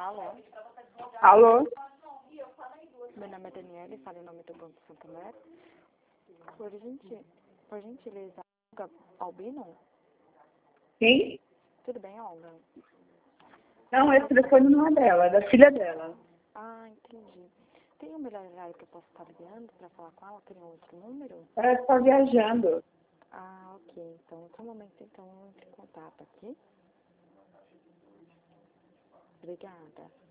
Alô? Alô? Meu nome é Daniela e falo em nome do Banco Santander. Por gentileza, Olga Albino? Quem? Tudo bem, Olga? Não, esse telefone não é dela, é da filha dela. Ah, entendi. Tem um melhor horário que eu posso estar ligando para falar com ela? Tem um outro número? Ela está viajando. Ah, ok. Então, outro momento, então, eu entro em contato aqui. Obrigada.